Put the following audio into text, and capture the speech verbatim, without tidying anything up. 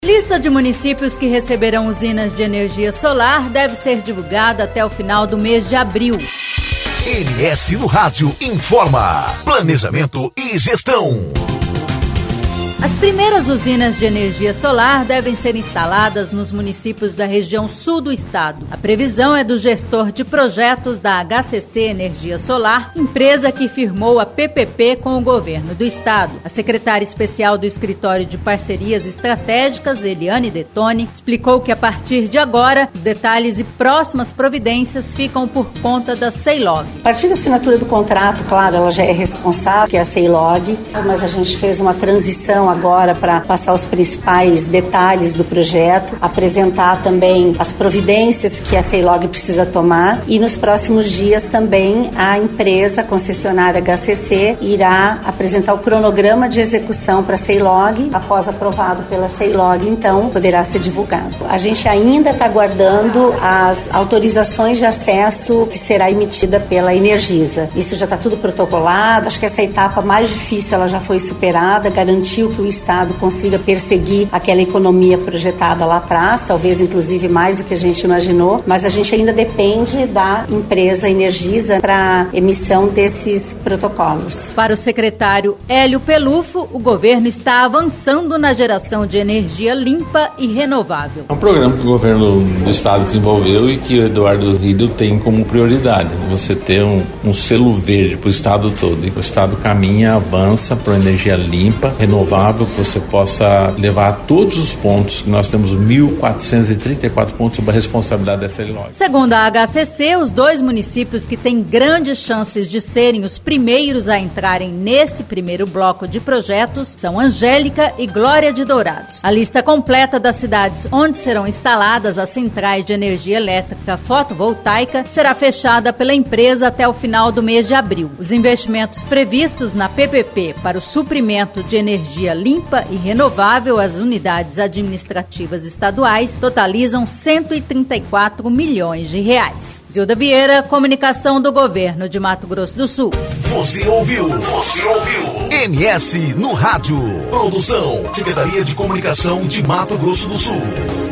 Lista de municípios que receberão usinas de energia solar deve ser divulgada até o final do mês de abril. M S no Rádio informa. Planejamento e gestão. As primeiras usinas de energia solar devem ser instaladas nos municípios da região sul do estado. A previsão é do gestor de projetos da H C C Energia Solar, empresa que firmou a P P P com o governo do estado. A secretária especial do Escritório de Parcerias Estratégicas, Eliane Detoni, explicou que a partir de agora, os detalhes e próximas providências ficam por conta da Ceilog. A partir da assinatura do contrato, claro, ela já é responsável, que é a Ceilog, mas a gente fez uma transição agora para passar os principais detalhes do projeto, apresentar também as providências que a Ceilog precisa tomar e nos próximos dias também a empresa concessionária H C C irá apresentar o cronograma de execução para a Ceilog. Após aprovado pela Ceilog, então poderá ser divulgado. A gente ainda está aguardando as autorizações de acesso que será emitida pela Energisa. Isso já está tudo protocolado, acho que essa etapa mais difícil ela já foi superada, garantiu que o Estado consiga perseguir aquela economia projetada lá atrás, talvez inclusive mais do que a gente imaginou, mas a gente ainda depende da empresa Energisa para emissão desses protocolos. Para o secretário Hélio Pelufo, o governo está avançando na geração de energia limpa e renovável. É um programa que o governo do Estado desenvolveu e que o Eduardo Riedl tem como prioridade. Você ter um, um selo verde para o Estado todo. E o Estado caminha, avança para energia limpa, renovável, que você possa levar a todos os pontos. Nós temos mil quatrocentos e trinta e quatro pontos sob a responsabilidade da Ceilog. Segundo a H C C, os dois municípios que têm grandes chances de serem os primeiros a entrarem nesse primeiro bloco de projetos são Angélica e Glória de Dourados. A lista completa das cidades onde serão instaladas as centrais de energia elétrica fotovoltaica será fechada pela empresa até o final do mês de abril. Os investimentos previstos na P P P para o suprimento de energia limpa e renovável às unidades administrativas estaduais totalizam cento e trinta e quatro milhões de reais. Zilda Vieira, Comunicação do Governo de Mato Grosso do Sul. Você ouviu? Você ouviu? M S no Rádio. Produção, Secretaria de Comunicação de Mato Grosso do Sul.